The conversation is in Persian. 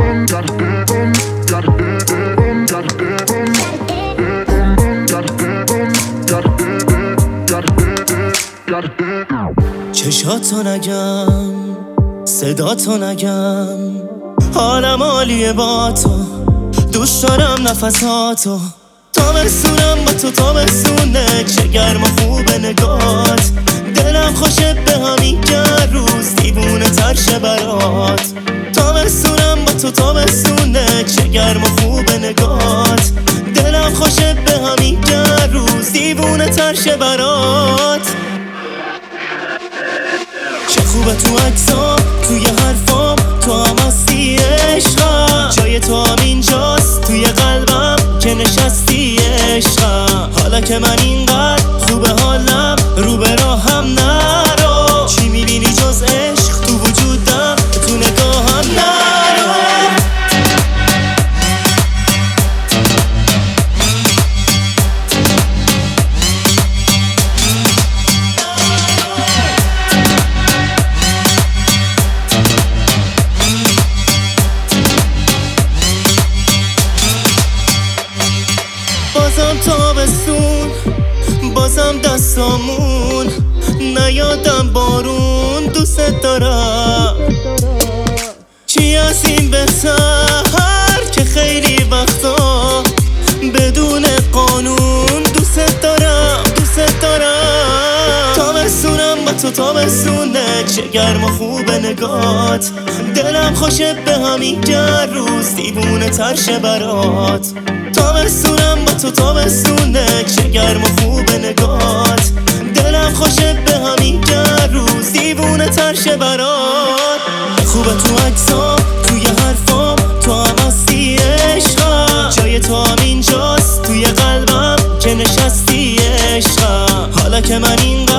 چشاتو نگم، صداتو نگم، حالم عالیه با تو، دوست دارم نفساتو. تابستونم با تو تابستونه، چه گرم و خوبه نگات. دلم خوشه به همین روز دیوونه تر شه برات. تابستونم با تو تابستونه، چه گرم و خوبه نگات. دلم خوشه به همین روز دیوونه تر شه برات. چه خوبه تو عکسام، توی حرفام تو هم هستی عشقم. جای تو هم اینجاست توی قلبم که نشستی عشقم. حالا که من اینقدر خوبه حالم، رو به راهم نرو. چی میبینی جز عشق تو وجودم، تو نگاهم نرو. بازم تابستون، بازم دستامون، نیادم بارون. دوست دارم چی از این بهتر که خیلی وقتا بدون قانون. دوست دارم دوست دارم. تابستونم با تو تابستونه، چه گرم و خوبه نگات. دلم خوشه به همین روز دیوونه تر شه برات. تابستونم با تو تابستونه، چه گرم و خوبه نگات. دلم خوشه به همین روز دیوونه تر شه برات. خوبه تو عکسام، توی حرفام تو هم هستی عشقم. جای تو هم اینجاست توی قلبم که نشستی عشقم. حالا که من اینقدر